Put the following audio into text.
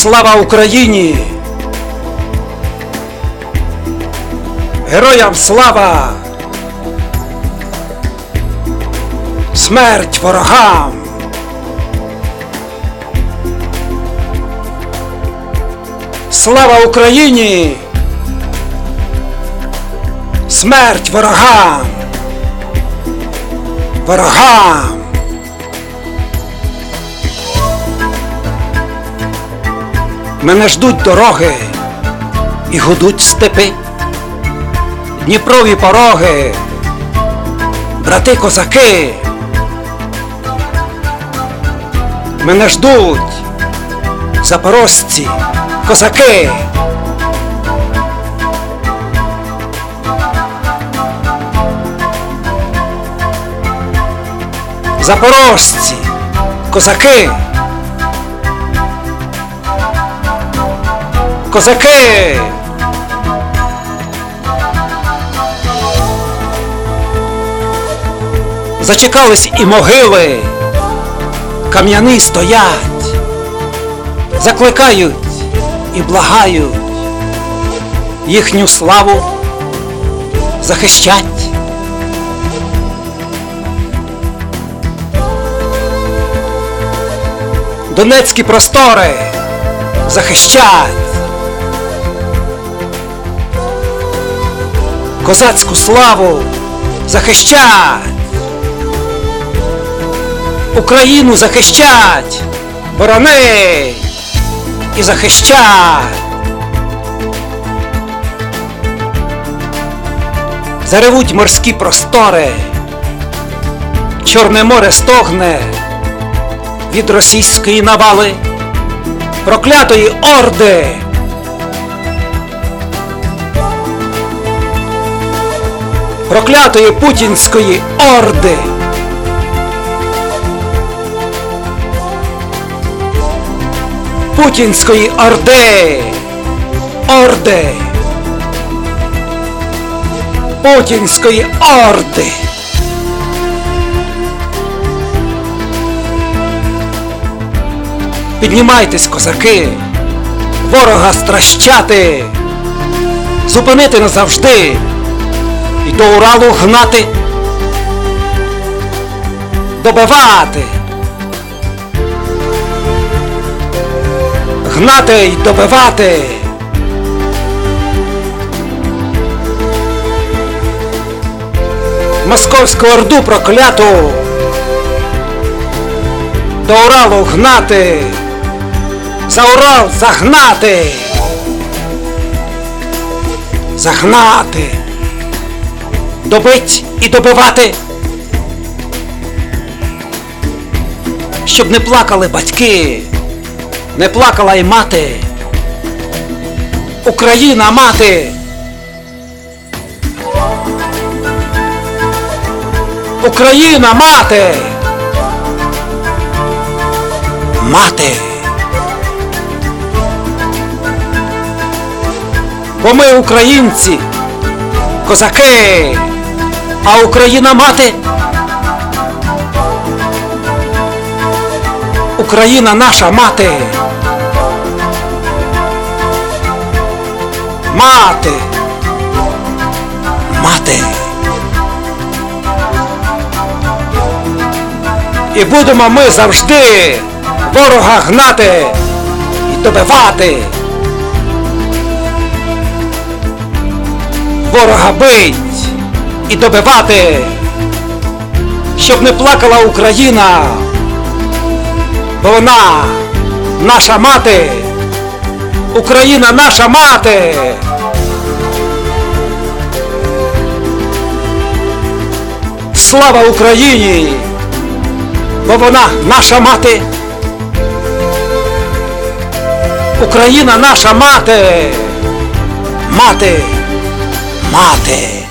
Слава Україні! Героям слава! Смерть ворогам! Слава Україні! Смерть ворогам! Ворогам! Мене ждуть дороги і гудуть степи, Дніпрові пороги, брати козаки. Мене ждуть запорожці, козаки. Запорожці, козаки. Козаки! Зачекались і могили, кам'яні стоять, закликають і благають, їхню славу захищать. Донецькі простори захищать. Козацьку славу захищать, Україну захищать, борони і захищать. Заревуть морські простори, Чорне море стогне від російської навали, проклятої орди. Проклятої путінської орди. Путінської орди. Орди. Путінської орди. Піднімайтесь, козаки, ворога стращати, зупинити назавжди. І до Уралу гнати, добивати, гнати й добивати. Московську орду прокляту, до Уралу гнати, за Урал загнати, загнати. Добить і добивати, щоб не плакали батьки, не плакала й мати. Україна, мати! Україна, мати! Мати! Бо ми українці, козаки! А Україна мати, Україна наша мати, мати, мати. І будемо ми завжди ворога гнати і добивати, ворога бить і добивати, щоб не плакала Україна, бо вона наша мати, Україна наша мати. Слава Україні, бо вона наша мати, Україна наша мати, мати, мати.